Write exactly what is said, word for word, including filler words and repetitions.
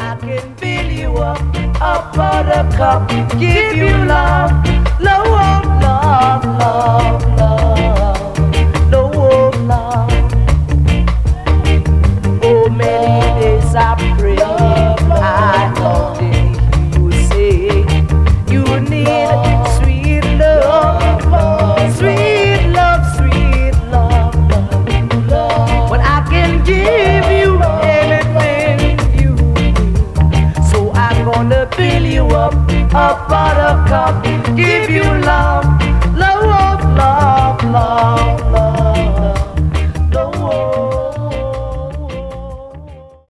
I can fill you up, a buttercup, give you love, love, love, love, love, love, love. Oh, many days I pray, I love you say you need sweet love, sweet love, sweet love, love. But I can give you anything you need. So I'm gonna fill you up, a buttercup, give you love,